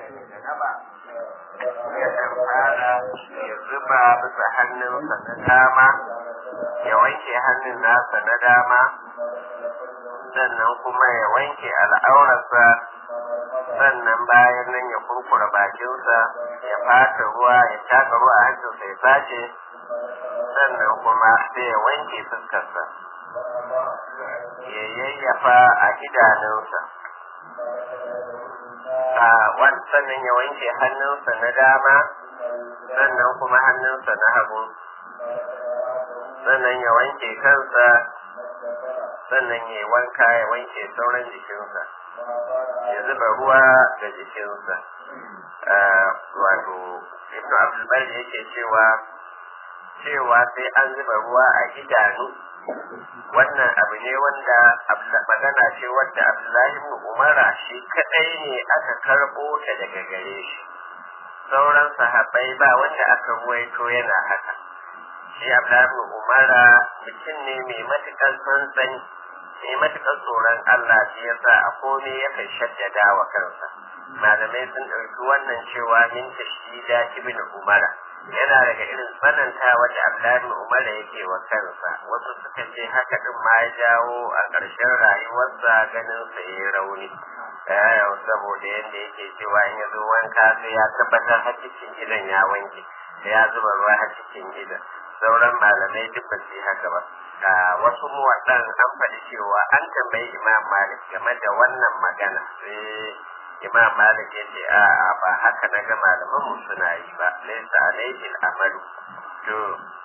yakan fara ya zuba bisa hannunsa na dama ya wanke hannun nasa na dama sannan kuma ya wanke al'aurarsa sannan bayan nan ya kurkura bakinsa ya fata ruwa ya taka ruwa a hancinsa ya sace sannan kuma sai ya wanke fuskarsa ya yayyafa a idanunsa sannan ya wanke hannunsa na dama sannan kuma hannunsa na hagu sannan ya wanke kansa sannan ya wanka ya wanke sauran jikinsa ya zuba ruwa ga jikinsa wato ibnu abdulbar yake cewa sai an zuba ruwa a idanu wannan abu ne wanda magana ce wadda Abdullahi ibn Umara shi kadai ne aka karbo ta daga gare shi sauran sahabbai ba wanda aka ruwaito yana haka shi Abdullahi ibn Umara mutum ne mai matukar tsantsani mai matukar tsoron Allah shi yasa a komai yakan shaddada wa kansa malamai sun ɗauki wannan cewa min tashdida ibn Umara yana daga irin tsananta wanda Abdullahi ibn Umar yake wa kansa wasu suka ce haka din ma ya jawo a ƙarshen rayuwarsa ganin sa yayi rauni saboda yadda yake cewa in ya zo wanka sai ya tabbatar har cikin gidan ya wanke da ya zuba ruwa har cikin gidan sauran malamai duk ba su yi haka ba wasu muwaɗan an faɗi cewa an tambayi Imam Malik game da wannan magana sai Imam Malik ya ce a'a ba haka na ga malaman mu suna yi ba laysa alayhi al-amalu to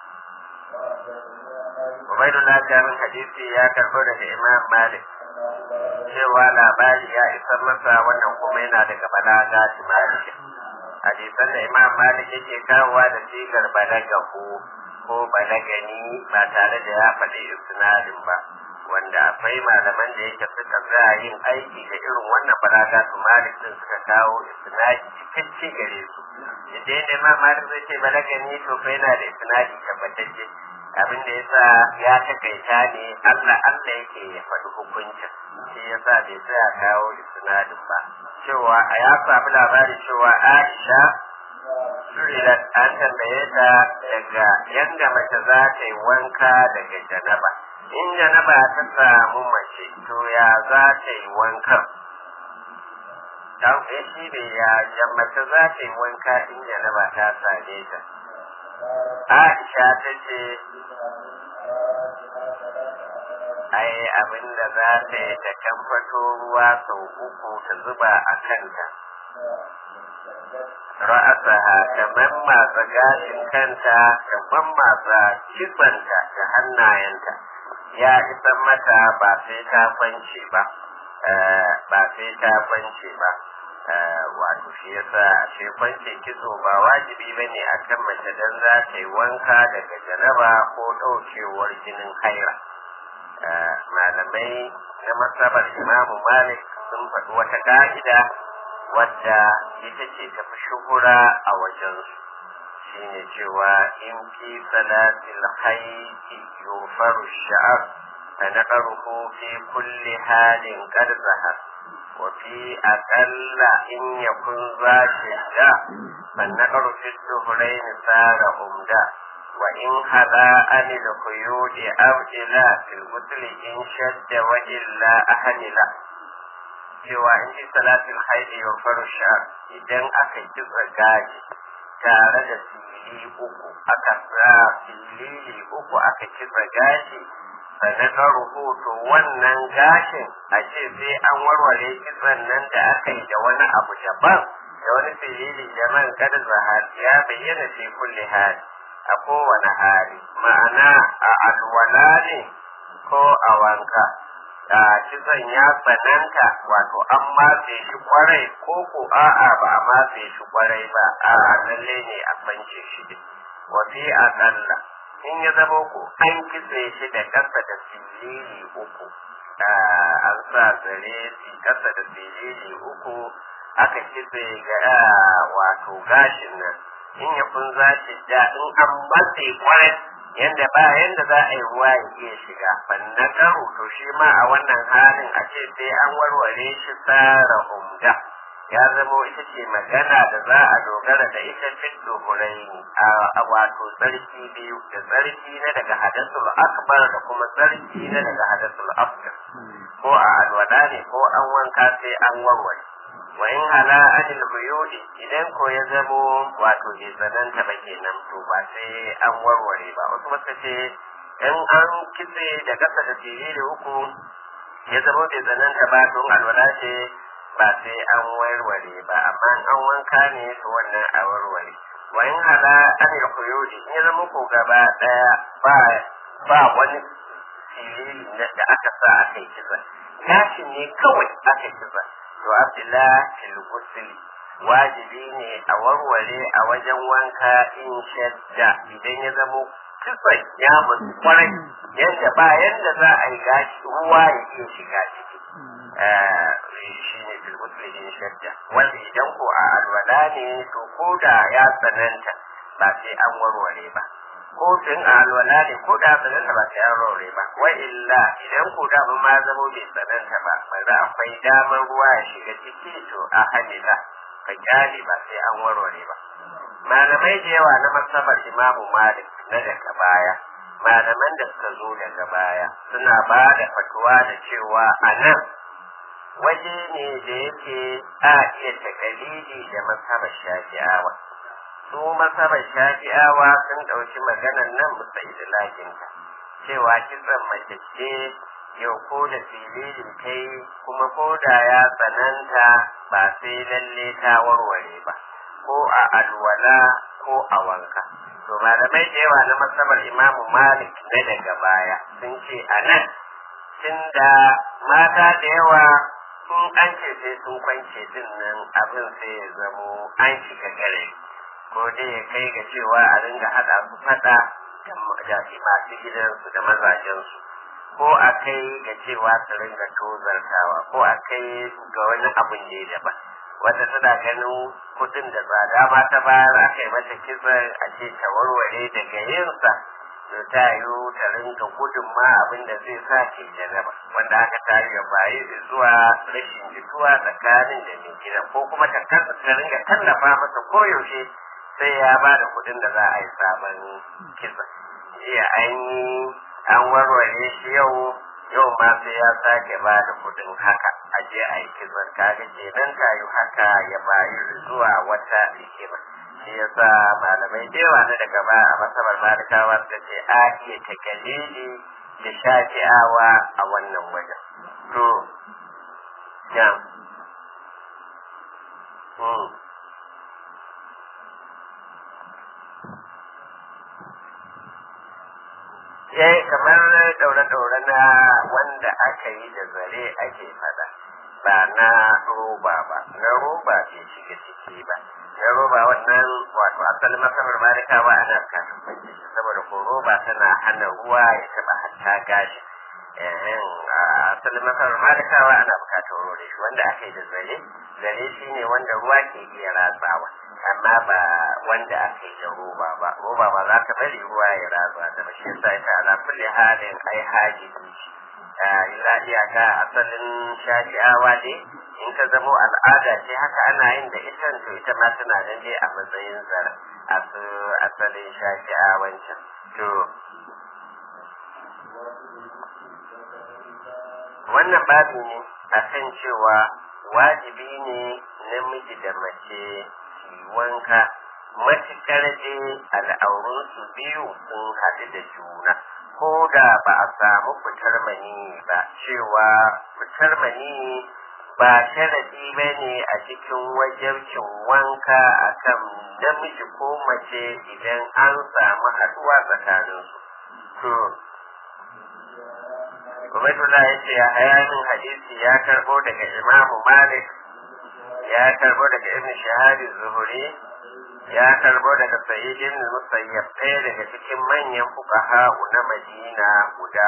Ubaydullah Jamin hadisi ya karbo daga Imam Malik cewa labari ya isar masa wannan kuma yana daga balaga shi Malik hadisan da Imam Malik yake kawowa da sigar balagahu ko balagani ba tare da ya faɗi isnadin ba wanda akwai malaman da yake suka za yin aiki da irin wannan balaga su Malik din suka kawo isnadi cikakke gare su idan ne ma Malik zai ce balagani to fa yana da isnadi tabbatacce abin da yasa ya takaita ne Allah yake ya faɗi hukuncin shi yasa bai tsaya kawo isnadin ba cewa a ya samu labari cewa Aisha Surirat an tambaye ta daga yadda mace za ta yi wanka daga janaba in janaba ta samu mace to ya za ta yi wankan ɗauke shi ne ya mace za ta yi wanka in janaba ta same ta Aisha ta ce ai abin da za ta yi ta kamfato ruwa sau uku ta zuba a kanta ra'asaha ta mammatsa gashin kanta ta mammatsa kitsanta da hannayenta ya isan mata ba sai ta kwance ba wato shi yasa shi kwance kitso ba wajibi bane akan mace dan za ta yi wanka daga janaba ko daukewar jinin haira malamai na masabar Imamu Malik sun faɗi wata ka'ida wadda ita ce ta fi shuhura a wajensu shine cewa in fi salatil haidi yufaru sha'ar fa naqaruhu fi kulli halin qad zahar wa fi aqalla in yakun za shidda fa naqaru fi dhuhrayn sara umda wa in hada anil quyudi aw ila fil ghusli in shadda wa illa ahnila cewa in ji salatul haidi wa farusha idan aka kitsa gaji tare da filili uku aka kitsa gashi sannan rubutu wannan gashin a ce sai an warware kitsan nan da aka yi da wani abu daban da wani filili da man kada zahar ya bayyana fi kulli hali a kowane hali ma'ana a alwala ne ko a wanka kitson ya tsananta wato an matse shi kwarai ko a'a ba a matse shi kwarai ba a'a lalle ne a kwance shi wa fi aqalla in ya zama ku an kitse shi da kasa da filili uku an sa zare fi kasa da filili uku aka kitse ga wato gashin nan in ya kun zashi da in an matse kwarai yanda ba yanda za a yi ruwa ya iya shiga banna karo to shi ma a wannan halin a ce sai an warware shi tsara umda ya zamo ita ce magana da za a dogara da ita fit duhuraini a wato tsarki biyu da tsarki na daga hadasul akbar da kuma tsarki na daga hadasul asghar ko a alwala ne ko an wanka sai an warware wa in hala anil huyudi idan ko ya zamo wato bai tsananta ba kenan to ba sai an warware ba wasu suka ce in an kitse da kasa da tiriri uku ya zamo bai tsananta ba don alwala ce ba sai an warware ba amma an wanka ne to wannan a warware wa in hala anil huyudi in ya zama ko gaba daya ba wani tiriri da aka sa aka yi kitsa gashin ne kawai aka kitsa to abdullah fil ghusl wajibi ne a warware a wajen wanka in shadda idan ya zamo kitsan ya mutu kwarai yadda ba yadda za a yi gashi ruwa ya iya shiga ciki shi ne fil ghusl in shadda wanda idan ko a alwala ne to ko da ya tsananta ba sai an warware ba ko tun a alwala ne ko da tsananta ba sai an warware ba wa illa idan ko da ma zamo bai tsananta ba za akwai damar ruwa ya shiga ciki to a hadila ka kyale ba sai an warware ba malamai da yawa na masabar imamu malik na daga baya malaman da suka zo daga baya suna ba da fatuwa da cewa a nan waje ne da yake a iya takalidi da masabar shafi'awa su masabar shafi'awa sun ɗauki maganar nan musa idlakinta cewa kitsan mace ce yau ko da filin kai kuma ko da ya tsananta ba sai lalle ta warware ba ko a alwala ko a wanka to malamai da yawa na masabar imamu malik na daga baya sun ce a nan tunda mata da yawa sun an ce sai sun kwance din nan abin sai ya zamo an shiga gare ko dai ya kai ga cewa a ringa haɗa su faɗa da masu gidansu da mazajensu ko a kai ga cewa su ringa tozartawa ko a kai ga wani abin da ya daban wata tana ganin kudin da tsada ma ta bayar aka yi mata kitson a ce ta warware daga yinsa to ta yi ta ringa gudun ma abin da zai sa ke janaba wanda aka tare ya bayi zuwa rashin jituwa tsakanin da mai gida ko kuma ta ringa tallafa masa koyaushe sai ya ba da kudin da za a yi sabon kitson jiya an warware shi yau ma sai ya sake ba da kudin haka a je a yi kitson kaga kenan ta yi haka ya bayi zuwa wata hikima shi yasa malamai da yawa na daga ba a masabar malikawa suka ce a iya takalili da shafi'awa a wannan wajen to ya kamar daure-daure na wanda aka yi da zare ake fada ba na roba ba na roba bai shiga ciki ba na roba wannan wato asalin masamar malikawa ana bukatun kwanci saboda ko roba tana hana ruwa ya taba hatta gashi asalin masamar malikawa ana bukatun rore shi wanda aka yi da zare shi ne wanda ruwa ke iya ratsawa amma ba wanda aka yi da roba ba za ta bari ruwa ya ratsa da shi yasa ita ala kulli halin ai hajibi illa iyaka asalin shafi'awa dai in ka zamo al'ada ce haka ana yin da ita to ita ma tana nan dai a matsayin zara asalin shafi'awancin to wannan babu ne akan cewa wajibi ne namiji da mace wanka matuƙar dai al'aurunsu biyu sun haɗu da juna ko da ba a samu fitar mani ba cewa fitar mani ba sharadi ba ne a cikin wajabcin wanka akan namiji ko mace idan an samu haɗuwa tsakaninsu to Ubaidullah ya ce a hayanin hadisi ya karɓo daga Imamu Malik ya karbo daga ibn shahari zuhuri ya karbo daga sa'idin musayyab ɗaya daga cikin manyan fuqaha na madina guda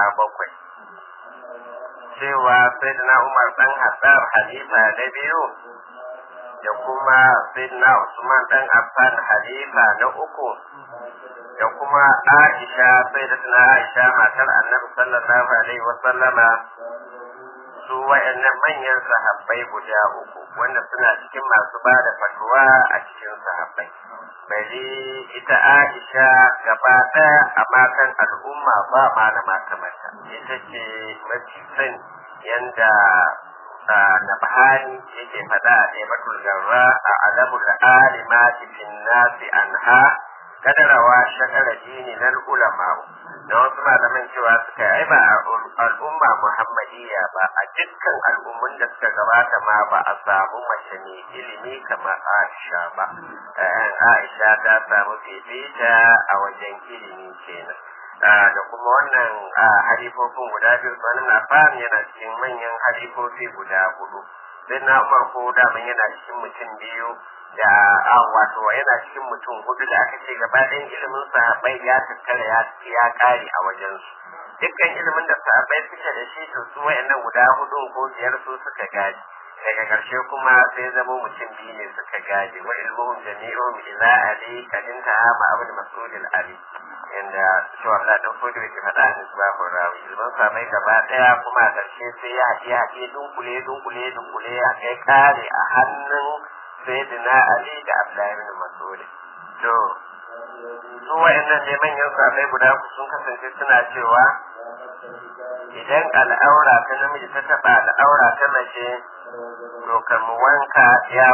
7 cewa sayyidina umar dan haddar halifa na biyu da kuma sayyidina usman dan affan halifa na 3 da kuma aisha sayyidatuna aisha matar annabi sallallahu alaihi wasallama su wayannan manyan sahabbai guda uku wanda suna cikin masu ba da fatuwa a cikin sahabbai bari ita Aisha gaba ɗaya a matan al'umma ba malama kamar ta ita ce mafi sani yanda Nabhani yake faɗa a Ɗaibatul Garra a Alamul Alimati fin Nasi anha kadarawa shakara dini na ulama da wasu malaman cewa suka yi ba a al'umma Muhammadiyya ba a dukkan al'ummun da suka gabata ma ba a samu mace ne ilimi kamar Aisha ba. Aisha ta samu fifita a wajen ilimi kenan. Da kuma wannan halifofin guda biyu wani Affan yana cikin manyan halifofi guda hudu. Sai na Umar ko daman yana cikin mutum biyu da wato yana cikin mutum hudu da aka ce gaba ɗayan ilimin sahabbai ya tattara ya kare a wajensu. Dukkan ilimin da sahabbai suke da shi to su wayannan guda hudu ko biyar su suka gaji. Daga ƙarshe kuma sai zama mutum biyu ne suka gaji wa ilmuhum jami'un ila ali kadinta ma abul mas'ud al-ali inda shi Allah dan fodo yake faɗa ni subhanahu rawi ilmin sahabbai gaba ɗaya kuma a ƙarshe sai ya haɗe dunkule ya kai kare a hannun sayyidina Ali da Abdullahi ibn Mas'ud. To su wayannan ne manyan sahabbai guda ku sun kasance suna cewa idan al'aura ta namiji ta taba al'aura ta mace to kam wanka ya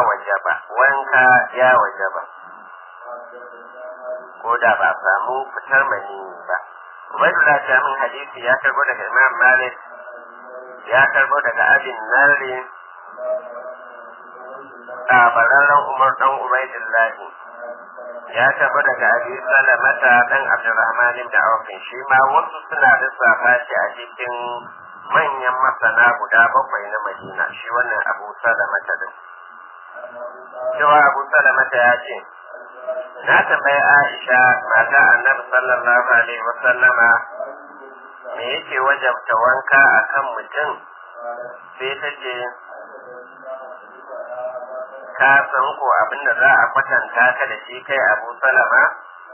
wajaba ko da ba samu fitar maniyyi ba. Ubaidullah ta min hadisi ya karbo daga Imam Malik ya karbo daga Abin Narri bararren Umar dan Ubaidillah ya tafi daga Abi Salamata dan Abdurrahman ibn Auf shi ma wasu suna lissafa shi a cikin manyan masana guda bakwai na Madina shi wannan Abu Salamata din cewa Abu Salamata ya ce na tambayi Aisha mata Annabi sallallahu alaihi wasallama me yake wajabta wanka akan mutum sai ta ce ka san ko abin da za a kwatanta ka da shi kai Abu Salama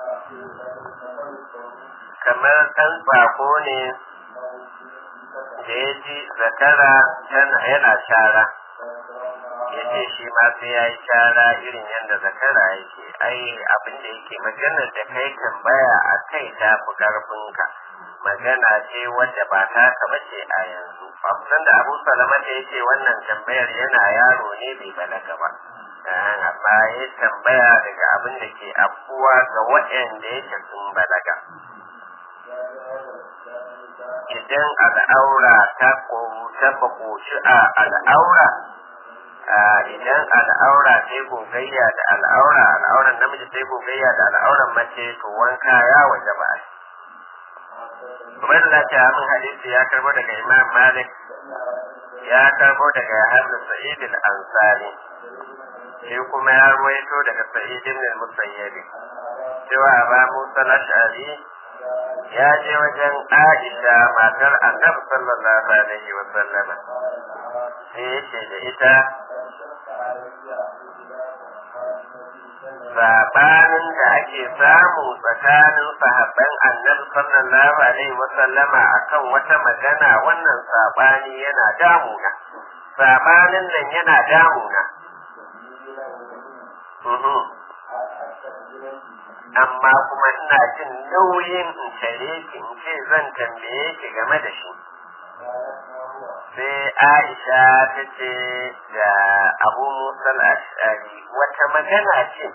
kamar ɗan tsako ne da ya ji zakara yana shara ya ce shi ma sai ya yi shara irin yadda zakara yake ai abin da yake maganar da kai tambaya a kai ta fi ƙarfinka magana ce wadda ba ta kaba ce a yanzu abin da Abu Salama da yake wannan tambayar yana yaro ne bai balaga ba amma ya tambaya daga abin da ke afkuwa ga waɗanda yake sun balaga idan al'aura ta bakoci a al'aura idan al'aura sai gogayya da al'auran namiji sai gogayya da al'auran mace to wanka ya waje ba Ubaidullah ta min hadisi ya karbo daga Imam Malik ya karbo daga Yahya bin Sa'id al-Ansari shi kuma ya ruwaito daga Sa'id ibn al-Musayyib cewa Abu Musa al-Ash'ari ya je wajen Aisha matar Annabi sallallahu alaihi wa sallama sai yace da ita sabanin da ake samu tsakanin sahabban Annabi sallallahu alaihi wa sallama akan wata magana wannan sabani yana damuna sabanin nan yana damuna amma kuma ina jin nauyin in tare ki in ce zan tambaye ki game da shi sai Aisha ta ce da Abu Musa al-Ash'ari wata magana ce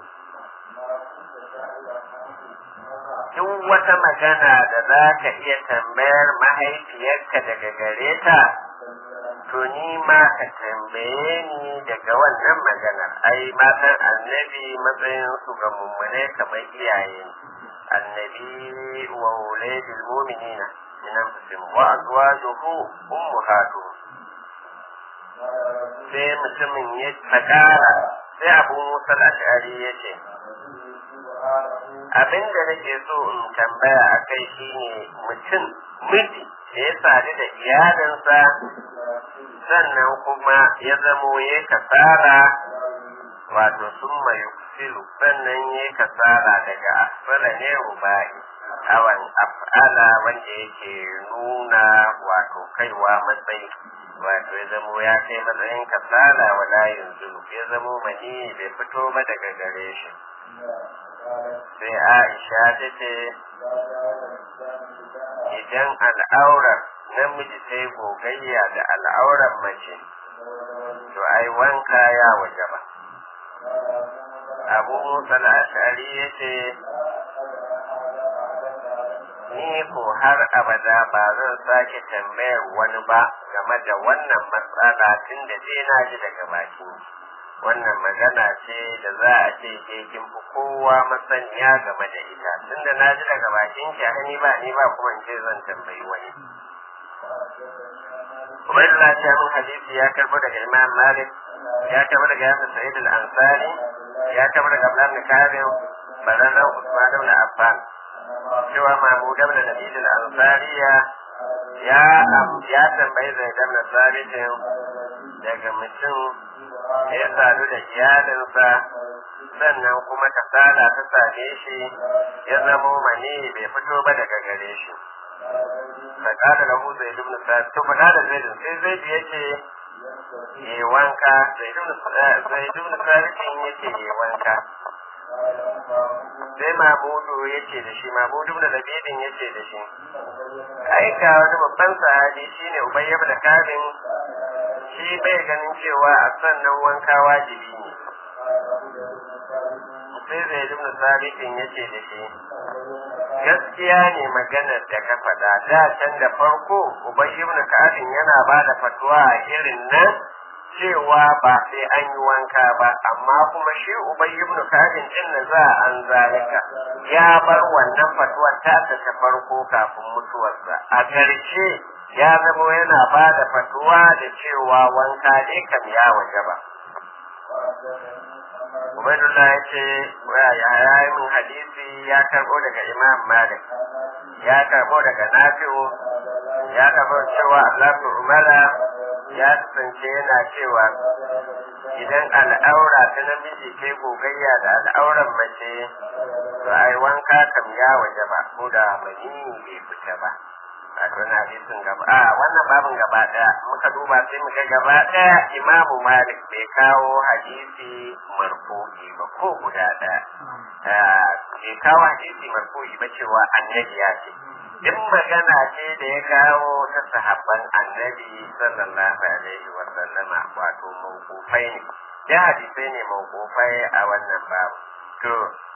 duk wata magana da za ka iya tambayar mahaifiyarka daga gare ta to ni ma ka tambaye ni daga wannan maganar ai matan annabi matsayin su ga mummune kamar iyaye annabi wa wuladul mu'minina min anfusihim wa azwajuhu ummahatuhum sai mutumin ya tsakara sai Abu Musa al-Ash'ari ya ce abin da nake so in tambaya a kai shine mutum miji da ya sadu da iyalinsa sannan kuma ya zamo ya kasara wato sun mayu yaksilu sannan ya kasara daga asfala ne rubai awan af'ala wanda yake nuna wato kaiwa matsayi wato ya zamo ya kai matsayin kasala wala yanzu ya zamo mani bai fito ba daga gare shi sai Aisha ta ce idan al'aurar namiji sai gogayya da al'aurar mace to ai wanka ya wajaba. Abu Musa al-Ash'ari yace ni ko har abada ba zan sake tambayar wani ba game da wannan matsala tun da dai na ji daga bakin wannan magana ce da za a ce ke kin fi kowa masaniya game da ita tun da na ji daga bakin ki ni ba kuma in ce zan tambayi wani. Ubaidullah ta min hadisi ya karbo daga Imam Malik ya karbo daga Abu Sa'id al-Ansari ya karbo daga Abdullah ibn Kabir bazanan Usman ibn Affan cewa Mahmud ibn Nabil al-Ansariya ya tambayi Zaid ibn Thabit daga mutum ya sadu da iyalinsa sannan kuma kasala ta same shi ya zamo mani bai fito ba daga gare shi. Fakada lahu Zaid ibn Thabit to fakada Zaid sai Zaid yace yi wanka Zaid ibn Thabit yace yi wanka sai Mahmudu yace da shi Mahmudu ibn Labidin yace da shi ai ga wani babban sahabi shine Ubay ibn Ka'b shi bai ganin cewa a sannan wanka wajibi ne sai Zaid ibn Thabit yace da shi gaskiya ne maganar da ka faɗa da can da farko Ubay ibn Ka'b yana ba da fatwa a irin nan cewa ba sai an yi wanka ba amma kuma shi Ubay ibn Ka'b din na za an zalika ya bar wannan fatwar ta farko kafin mutuwarsa a ƙarshe ya zama yana ba da fatwa da cewa wanka ne kam ya wajaba. Ubaidullah ya ce ya yi min hadisi ya karbo daga Imam Malik ya karbo daga Nafi'u ya karbo cewa Abdullah ibn Umar ya kasance yana cewa idan al'aura ta namiji ke gogayya da al'auran mace to ai wanka kam ya wajaba ko da mani bai fita ba. Wannan hadisin wannan babin gaba daya muka duba sai muka gaba daya Imam Malik bai kawo hadisi marfu'i ba ko guda daya bai kawo hadisi marfu'i ba cewa annabi ya ce duk magana ce da ya kawo ta sahabban annabi sallallahu alaihi wa sallama wato mawqufai ne da hadisai ne mawqufai a wannan babu to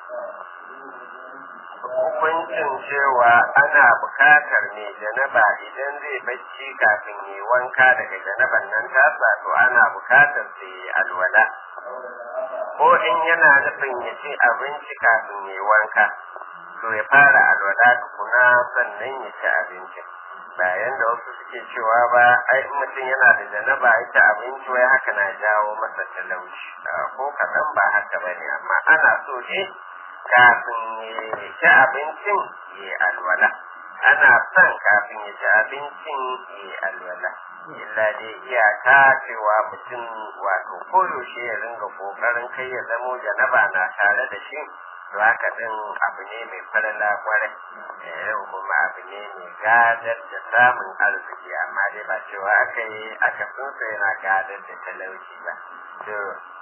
hukuncin cewa ana bukatar mai janaba idan zai bacci kafin yi wanka daga janaban nan tasa to ana bukatar sai yi alwala ko in yana nufin ya ci abinci kafin yi wanka to ya fara alwala tukuna sannan ya ci abinci bayan da wasu suke cewa ba ai mutum yana da janaba ya ci abinci wai haka na jawo masa talauci ko kaɗan ba haka bane amma ana so ne kafin ya ci abincin ya alwala ana son kafin ya ci abincin ya alwala illa dai iyaka cewa mutum wato koyaushe ya ringa kokarin kai ya zamo janaba na tare da shi to haka din abu ne mai falala kwarai kuma abu ne mai gadar da samun arziki amma dai ba cewa aka yi aka sunsa yana gadar da talauci ba to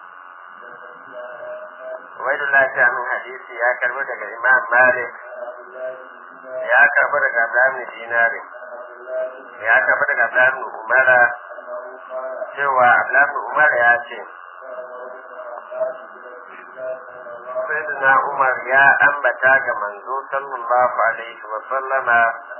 Ubaidullah ta min hadisi ya karbo daga Imam Malik ya karbo daga Abdullah ibn Dinar ya karbo daga Abdullah ibn Umar cewa Abdullah ibn Umar ya ce Sayyidina Umar ya ambata ga manzo sallallahu alaihi wa sallama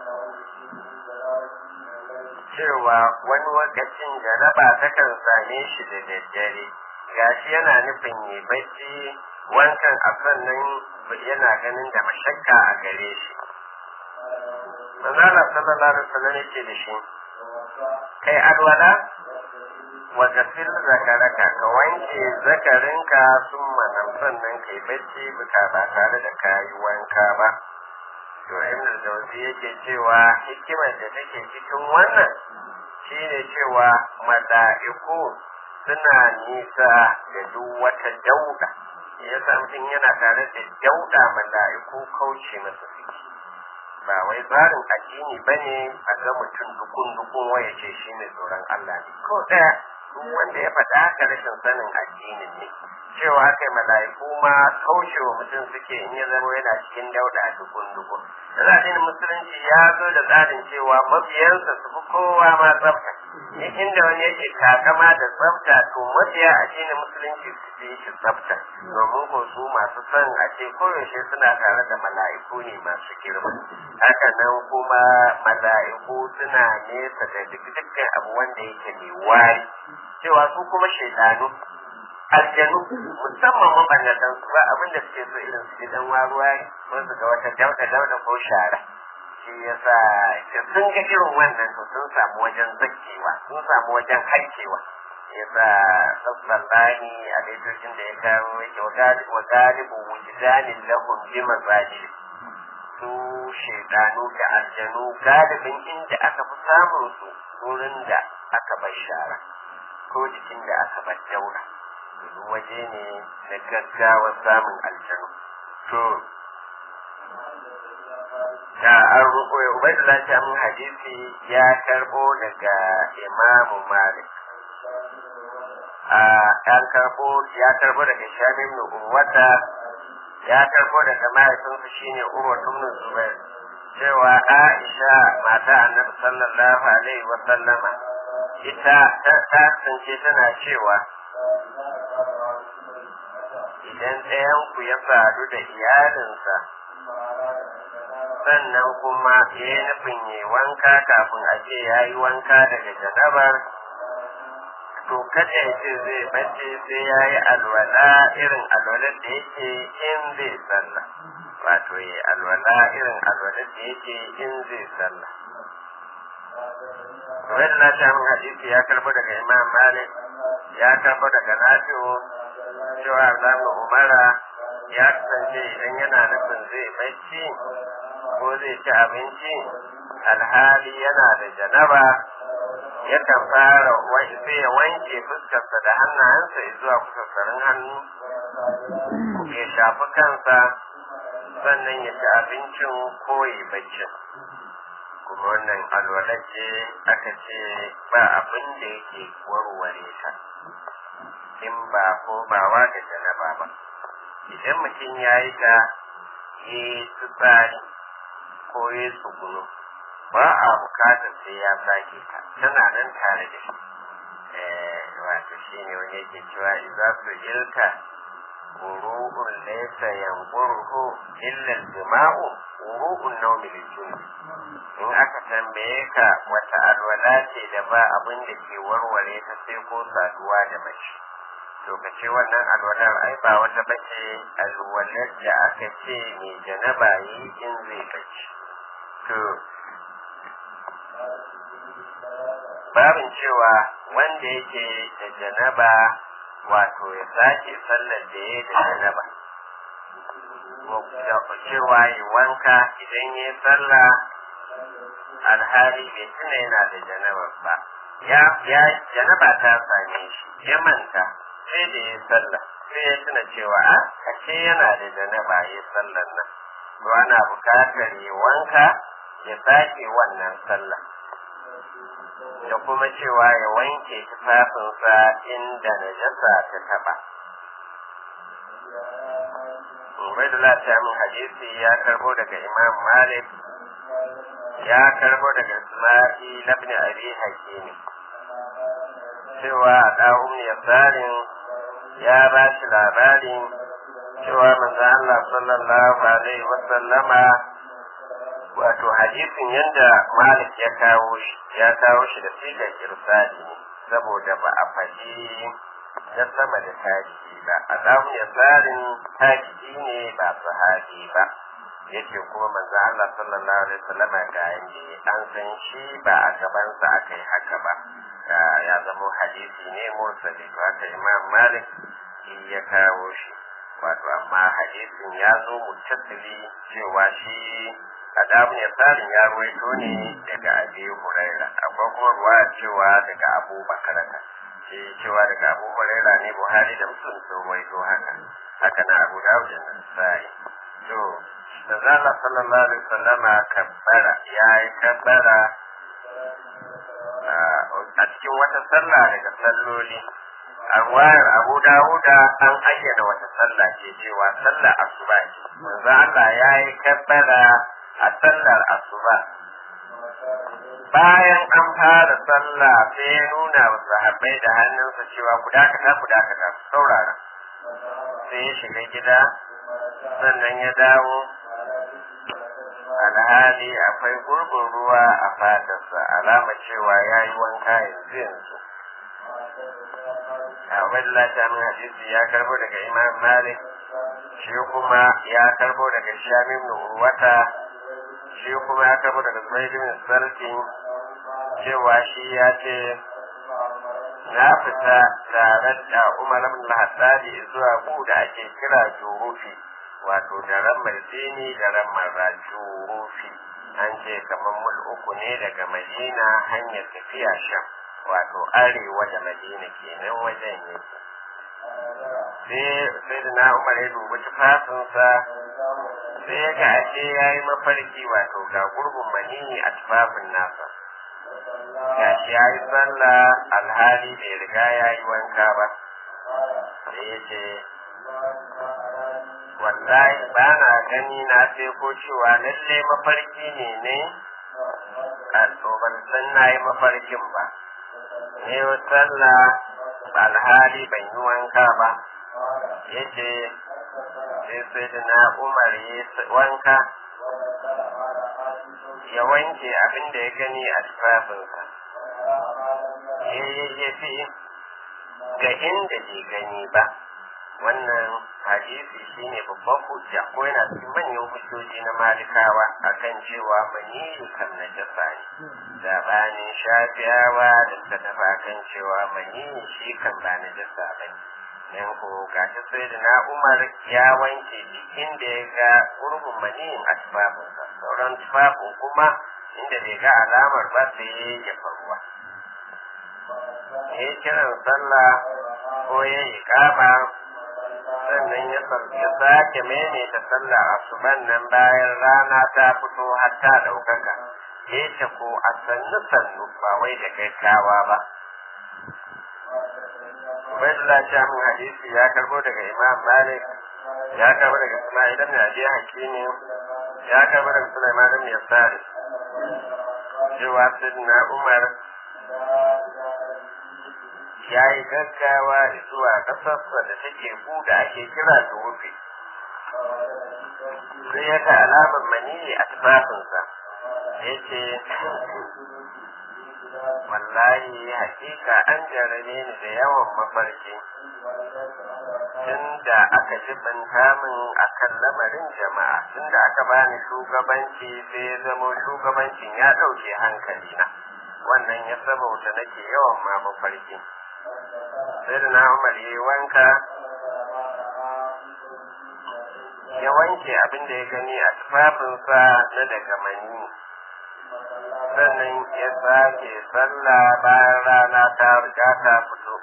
cewa wani lokacin jaraba takan same shi da daddare gashi yana nufin yi bacci wankan a sannan yana ganin da mashakka a gare shi. Manzala sallallahu alaihi wasallam yake da shi kai alwala wa gafil zakaraka ka wanke zakarinka sun manan sannan kai bacci buka ba tare da kayi wanka ba. To Ibn Jawzi yake cewa hikimar da take cikin wannan shine cewa mala'iku suna nisa da duk wata dauda ya sa mutum yana tare da dauda mala'iku kauce masa suke ba wai tsarin addini bane a ga mutum dukun waya ce shi ne tsoron Allah ne ko ɗaya duk wanda ya faɗa haka rashin sanin addinin ne cewa kai mala'iku ma kaucewa mutum suke in ya zama yana cikin dauda dukun addinin musulunci ya zo da tsarin cewa mabiyansa su fi kowa ma tsafta ne inda wani yake takama da tsafta to mabiya addinin musulunci su fi shi tsafta domin ko su masu son a ce koyaushe suna tare da mala'iku ne masu girma haka nan kuma mala'iku suna nesa da dukkan abu wanda yake mai wari cewa su kuma shaidanu aljanu musamman mabannatan su ba abin da suke so irin su gidan waruwa ko su ga wata dauda ko shara shi yasa sun ga irin wannan to sun samu wajen zakewa sun samu wajen haikewa yasa sabbani a daitocin da ya kawo yake wa galibu wujdanin lahum bi mazajid su shaidanu da aljanu galibin inda aka fi samun su wurin da aka bar shara ko jikin da aka bar daura waje ne na gaggawa samun aljanu to da an roƙo ya ubaidullah ta mun hadisi ya karbo daga imamu malik ya karbo daga shamim ibn urwata ya karbo daga mahaifinsa shine urwa ibn zubair cewa aisha mata annabi sallallahu alaihi wa sallama ita ta kasance tana cewa idan ɗayanku ya faru da iyalinsa sannan kuma ya yi nufin yi wanka kafin a ce ya yi wanka daga janabar to kada ya ce zai bace sai ya yi alwala irin alwalar da yake in zai sallah wato ya alwala irin alwalar da yake in zai sallah wani na shamin hadisi ya karbo daga imam malik ya karbo daga nafi'u cewa zamu umara ya kasance idan yana nufin zai bacci ko zai ci abinci alhali yana da janaba yakan fara sai ya wanke fuskarsa da hannayensa zuwa kusassarin hannu ya shafi kansa sannan ya ci abincin ko ya baccin kuma wannan alwala ce aka ce ba abin da yake warware ta in ba ko bawa da janaba ba idan mutum ya yi ta yi tsari ko yi tsugunu ba a bukatar sai ya sake ta tana nan tare da shi wato shi ne wani yake cewa za su ilka wuru'un laysa yanquruhu illa al-jima'u wuru'un nawmi lil-junub in aka tambaye ka wata alwala ce da ba abin da ke warware ta sai ko saduwa da mace to ka ce wannan alwalar ai ba wata bace alwalar da aka ce mai janaba yi in zai bace to babin cewa wanda yake da janaba wato ya sake sallar da ya da janaba cewa yi wanka idan ya sallah alhali bai tuna yana da janaba ba ya janaba ta same shi ya manta sai da ya sallah sai ya tuna cewa a ce yana da janaba ya sallar nan to ana bukatar ya wanka ya sake wannan sallah da kuma cewa ya wanke tufafinsa inda najasa ta taba. Ubaidullah ta min hadisi ya karbo daga Imam Malik ya karbo daga Isma'il ibn Abi Hakim cewa Dawud Yasarin ya ba shi labarin cewa manzo Allah sallallahu alaihi wa sallama wato hadisin yanda Malik ya kawo shi da sigar irsali ne saboda ba a faɗi na sama da tarihi ba Adamu ya tsarin tarihi ne ba sahabi ba yake kuma manzo Allah sallallahu alaihi wasallam ga yanji an san shi ba a gaban sa akai haka ba ya zama hadisi ne mursali to haka Imam Malik ya kawo shi wato amma hadisin ya zo muttasili cewa shi Adamu ya tsarin ya ruwaito ne daga Abi Hurairah akwai kuma ruwaya cewa daga Abu Bakarata shi cewa daga Abu Hurairah ne Buhari da Muslim sun waito haka na Abu Dawud da Nasa'i to da zalla sallallahu alaihi wasallama kabbara yayi kabbara a cikin wata sallah daga salloli a ruwayar Abu Dawuda an ayyana wata sallah ce cewa sallar asuba ce manzo Allah yayi kabbara a sallar asuba bayan an fara sallah sai ya nuna wa sahabbai da hannunsa cewa ku dakata ku saurara sai ya shiga gida sannan ya dawo alhali akwai gurbin ruwa a fatarsa alama cewa ya yi wanka yanzu a wani min hadisi ya karbo daga Imam Malik shi kuma ya karbo daga Shamim ibn Urwata shi kuma ya karbo daga Zubair ibn Sarkin cewa shi ya ce na fita tare da Umar ibn al-Hattabi zuwa ku da ake kira Jurufi wato daren Mardini daren Jurufi an ce kamar mul 3 ne daga Madina hanyar tafiya Sham wato arewa da Madina kenan wajen yake sai da na Umar ya dubi tufafinsa sai ya ga ashe ya yi mafarki wato ga gurbin manini a tufafin nasa gashi ya yi sallah alhali bai riga ya yi wanka ba sai ya ce wallahi ba na gani na sai ko cewa lalle mafarki ne ban san na yi mafarkin ba ne sallah alhali ban yi wanka ba ya ce sai da na Umar ya wanka ya wanke abin da ya gani a tufafinsa ya fi ga inda bai gani ba wannan hadisi shine babban hujja ko yana cikin manyan hujjoji na malikawa akan cewa maniyi kan najasa ne sabanin shafiyawa da suka tafa kan cewa maniyi shi kan ba najasa ba ne dan ko gashi sai da na Umar ya wanke jikin da ya ga gurbin maniyin a tufafinsa sauran tufafin kuma inda bai ga alamar ba sai ya faruwa ya kiran sallah ko ya yi kama sannan ya sake maimaita sallah asuban nan bayan rana ta fito har ta ɗaukaka ya ce ko a sannu ba wai da gaggawa ba Ubaidullah Shamin hadisi ya karbo daga Imam Malik ya karbo daga Ismail ibn Abi Hakimi ya karbo daga Sulaiman ibn Yasari cewa Sayyidina Umar ya yi gaggawa zuwa ƙasarsa da take da ake kira da wufi sai ya ga alamar maniyi a tufafinsa ya ce wallahi hakika an jarabe ni da yawan mafarki tunda aka jibanta min akan lamarin jama'a tunda aka bani shugabanci sai ya zama shugabancin ya ɗauke hankalina wannan ya sabauta nake yawan ma mafarki sai da na Umar ya wanka ya wanke abin da ya gani a tufafinsa na daga mani sannan ya sake sallah bayan rana ta riga ta fito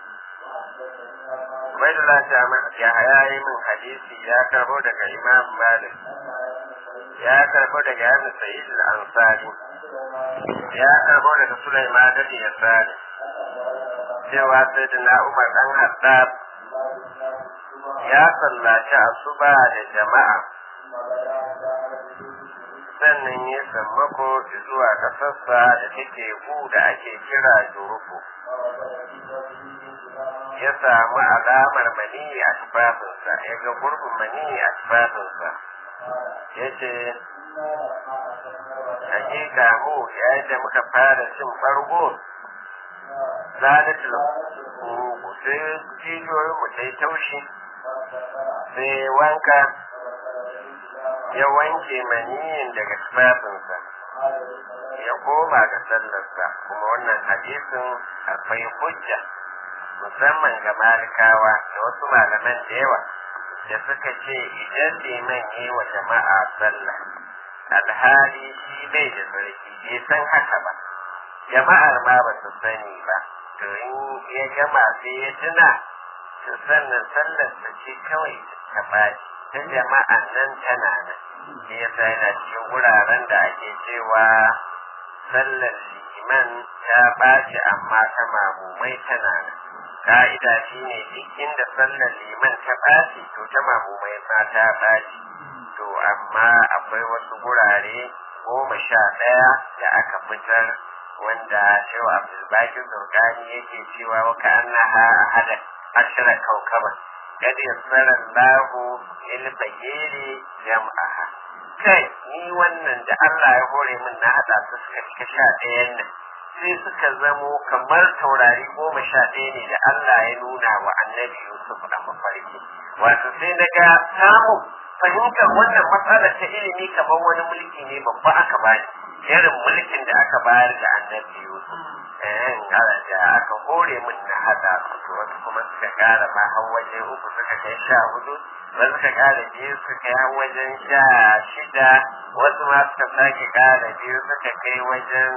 Ubaidullah ya hayayi min hadisi ya karbo daga Imam Malik ya karbo daga Ibn Sa'id al-Ansari ya karbo daga Sulaiman da Yasari cewa Sayyidina Umar dan Khattab ya sallaci asuba da jama'a sannan ya sammako zuwa kasarsa da take da ake kira Jurufu ya samu alamar maniyi a tufafinsa ya ga gurbin maniyi a tufafinsa ya ce hakika mu yayin da muka fara cin bargo zalatul ku sai jijiyoyin mu ta yi taushi sai wanka ya wanke maniyin daga tufafinsa ya koma ga sallarsa kuma wannan hadisin akwai hujja musamman ga malikawa da wasu malaman da yawa da suka ce idan liman yi wa jama'a sallah alhali shi bai da sarki bai san haka ba jama'ar ma ba su sani ba to in ya gama sai ya tuna to sannan sallar sa ce kawai ta ɓaci ta jama'an nan tana nan shi yasa yana cikin wuraren da ake cewa sallar liman ta ɓaci amma ta mamumai tana nan ka'ida shi ne duk inda sallar liman ta ɓaci to ta mamumai ma ta ɓaci to amma akwai wasu gurare 11 da aka fitar wanda shehu abdulbaki zurgani yake cewa wa ka'annaha ahada ashara kaukaba kad yassara Allahu lil bagiri jam'aha kai ni wannan da Allah ya hore min na hada su suka cika 11 nan sai suka zamo kamar taurari 11 ne da Allah ya nuna wa annabi Yusuf a mafarki wato sai daga samu fahimtar wannan matsalar ta ilimi kamar wani mulki ne babba aka bani irin mulkin da aka bayar da annabi Yusuf da aka hore min na hada su wasu kuma suka kara ma har waje 3 suka kai 14 wasu suka kara 2 suka kai har wajen 16 wasu ma suka sake kara 2 suka kai wajen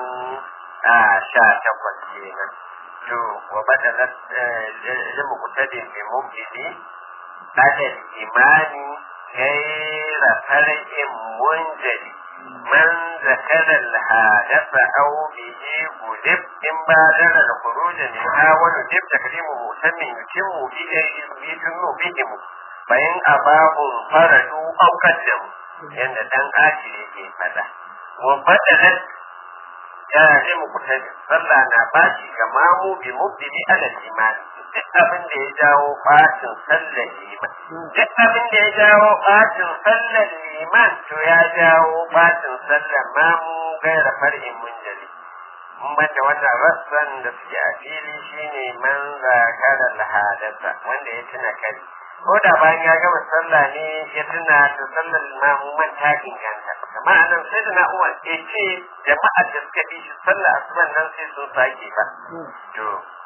18 kenan to wa badalat limqtadin bi mubtidi adal imani غير فرع منجلي من ذكر الحادث أو به غلب إن بادر الخروج منها ونجب تكريم مهتم يتم بهم فإن أباهم فرجوا أو قدموا عند دان آتي يكي فدا وبدلت ya ji muku ta sallah na bashi ga mamu bi mubdidi ala iman duk abin da ya jawo bacin sallar liman duk abin da ya jawo bacin sallar liman to ya jawo bacin sallar mamu gaira far'in munjali mun banda wannan rassan da suke a fili shine man zakara al-hadatha wanda ya tuna kari ko da bayan ya gama sallah ne ya tuna ta sallar mamu man ta inganta amma anan sai da na'uwa ke ce jama'ar da suka bi shi sallah asuban nan sai sun sake ba to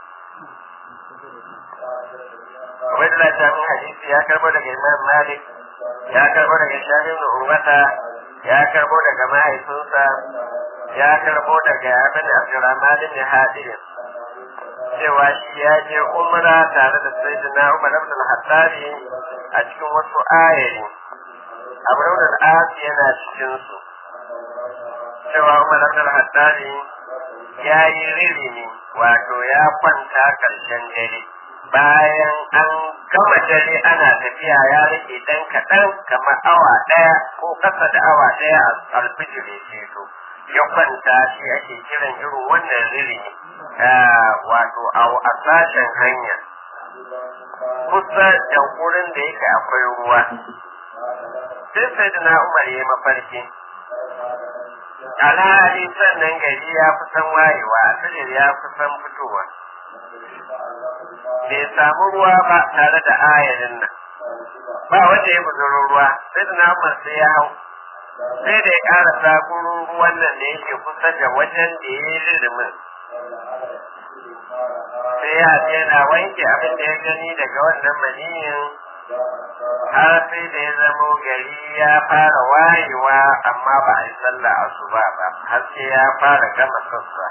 Ubaidullah ta mun hadisi ya karbo daga Imam Malik ya karbo daga Shafi ibn Urwata ya karbo daga mahaifinsa ya karbo daga Ibn Abdurrahman ibn Hadir cewa shi ya je umra tare da Sayyidina Umar ibn al-Khattab a cikin wasu ayoyi Abu al-As yana cikin su cewa Umar ibn al-Khattab ya yi ririmi wato ya kwanta karshen dare bayan an gama dare ana tafiya ya rike dan kaɗan kamar awa ɗaya ko ƙasa da awa ɗaya a alfijir ya ceto ya kwanta shi ake kiran irin wannan ririmi wato a sashen hanya kusa da wurin da yake akwai ruwa sai Sayyidina Umar ya mafarki alhali sannan gari ya kusan wayewa asir ya kusan fitowa bai samu ruwa ba tare da ayarin nan ba wanda ya buzuro ruwa sai da namar sai ya hau sai da ya ƙara sakurin ruwan nan da yake kusa da wajen da ya yi ririmin sai ya ce na wanke abin da ya gani daga wannan maniyin har sai da ya zamo gari ya fara wayewa amma ba a yi sallah asuba ba har sai ya fara gama sassa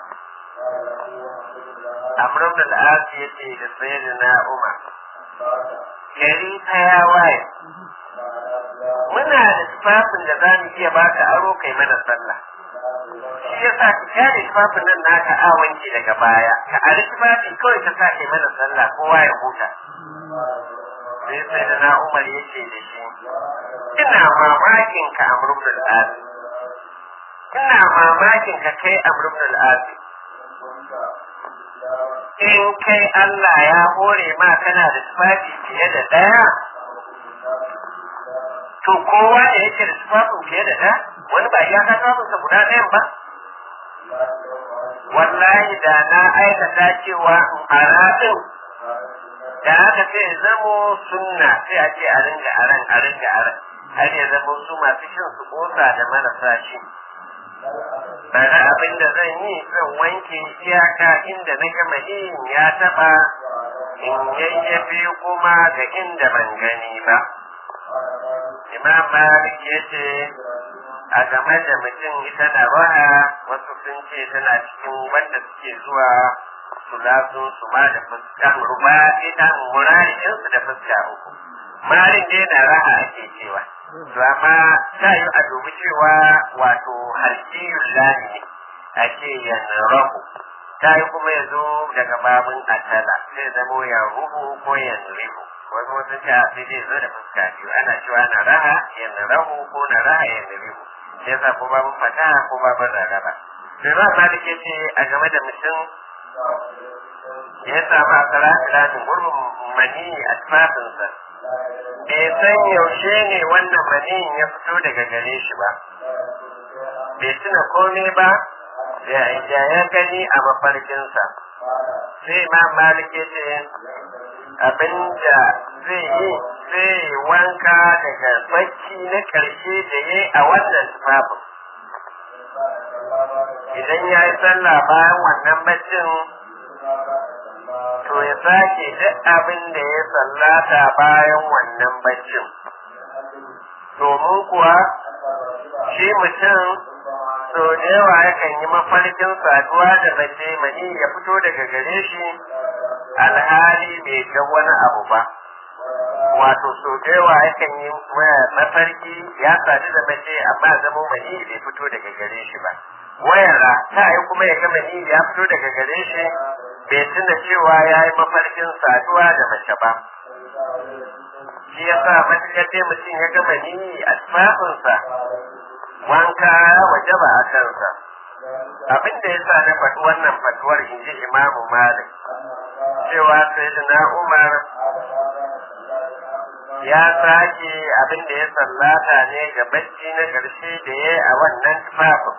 Amr ibn al-As yace da Sayyidina Umar gari ta ya waye muna da tufafin da za mu iya baka aro kai mana sallah shi yasa ka kare tufafin nan naka a wanke daga baya ka ari tufafi kawai ka sa kai mana sallah kowa ya huta sai Sayyidina Umar yace da shi ina mamakin ka Amr ibn al-As ina mamakin ka kai Amr ibn al-As in kai Allah ya hore ma kana da tufafi fiye da ɗaya to kowa da yake da tufafin fiye da ɗaya wani ba ya ka tufafinsa guda ɗayan ba wallahi da na aikata cewa a raɗin da haka sai zamo sunna sai a ce a ringa aran har ya zamo su masu shin su kosa da marasa shi bana abin da zan yi zan wanke iyaka inda na gama yin ya taba in yayyafi kuma ga inda ban gani ba Imam Malik ya ce a game da mutum ita na raha wasu sun ce tana cikin wanda suke zuwa sulasun su ma da fuska ruba'i da murarikin su da fuska uku marin dai na raha ake cewa to amma ta yi a dubi cewa wato halkiyun lani ne ake yanrahu ta yi kuma ya zo daga babin atala sai zamo ya ruhu ko yanrihu wasu wasu ta sai dai zo da fuska biyu ana cewa na raha yanrahu ko na raha yanrihu sai sa ko babin fata ko babin rarraba sai ba malik ya ce a game da mutum ya samu a tsara ilanin gurbin mani a tufafinsa bai san yaushe ne wannan maniyin ya fito daga gare shi ba bai tuna komai ba da ya gani a mafarkinsa sai imam malik ya ce abinda zai yi sai wanka daga bacci na ƙarshe da ya yi a wannan tufafin idan ya yi sallah bayan wannan baccin to ya sake duk abin da ya sallata bayan wannan baccin domin kuwa shi mutum so da yawa yakan yi mafarkin saduwa da mace mani ya fito daga gare shi alhali bai ga wani abu ba wato so da yawa yakan yi mafarki ya sadu da mace amma zama mani bai fito daga gare shi ba wayara ta yi kuma ya ga mani ya fito daga gare shi bai tuna cewa ya yi mafarkin saduwa da mace ba shi ya sa matuƙar dai mutum ya ga mani a tufafinsa wanka wajaba a kansa abin da ya sa na faɗi wannan fatuwar in ji imamu malik cewa sayyidina umar ya sake abin da ya sallata ne ga bacci na ƙarshe da ya yi a wannan tufafin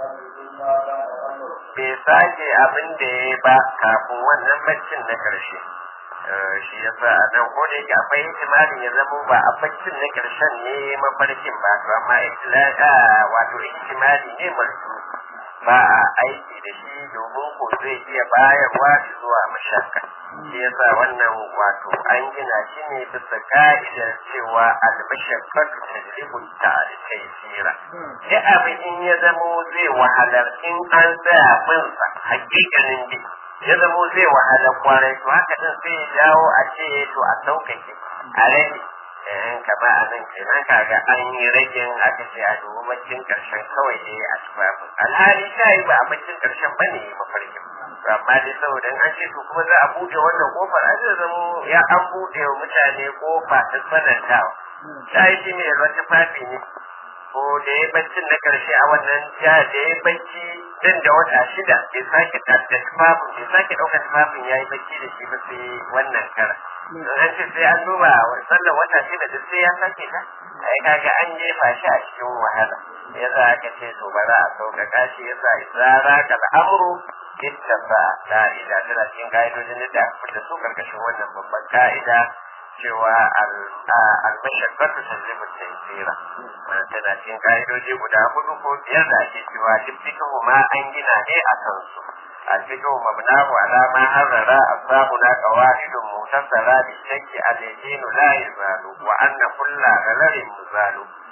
bai sake abin da ya yi ba kafin wannan baccin na ƙarshe shi ya sa a nan ko da yake akwai ihtimalin ya zama ba a baccin na ƙarshen ne mafarkin ba to amma wato ihtimali ne marsu ba a aiki da shi domin ko zai iya bayarwa zuwa mashakka shi ya sa wannan wato an gina shi ne bisa ka'idar cewa al-mashaqqatu tajlibu at-taysira ya abin in ya zamo zai wahalar in an tsaya binsa hakikanin bi ya zamo zai wahalar kwarai to haka din sai ya dawo a ce to a sauƙaƙe a rage kama a nan kenan kaga an yi ragin aka ce a dubi baccin karshen kawai ne a tufafin alhali ta yi ba a baccin karshen ba ne mafarkin to amma dai saboda an ce to kuma za a buɗe wannan kofar an zai zamo ya an buɗe wa mutane kofa ta tsanantawa ta yi shi mai ruwan tufafi ne ko da ya baccin na karshe a wannan da ya bacci din da wata shida bai sake da tufafin bai sake ɗaukar tufafin ya yi bacci da shi ba sai wannan kara don an ce sai an duba sallar wata shida da sai ya sake ta ai kaga an jefa shi a cikin wahala yasa aka ce to bara a sauƙaƙa shi yasa izara kal amru ittafa ka'ida tana cikin ka'idojin da aka fita su karkashin wannan babban ka'ida cewa al-mashaqqatu tajlibu at-taysira tana cikin ka'idoji guda 4 ko 5 da ake cewa duk fiqhu ma an gina ne a kansu الفقه مبناه على ما حرر أصحابنا قواعد مختصرة بالشك اليقين لا يزال وأن كل غلل مزال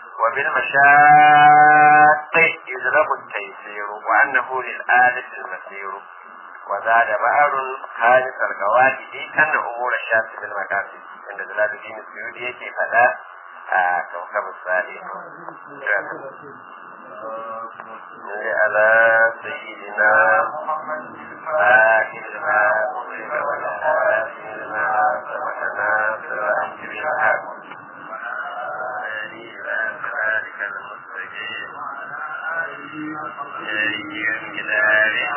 وبالمشاق يجلب التيسير وأنه للآلة المسير وزاد بحر خالص القواعد أن أمور الشاذ بالمكاسب عند جلال الدين السيوطي فلا كوكب الصالح على سيدنا آخر ما أغلق والآخر ما سبقنا بالحق بالحق إلى ذلك المستقيم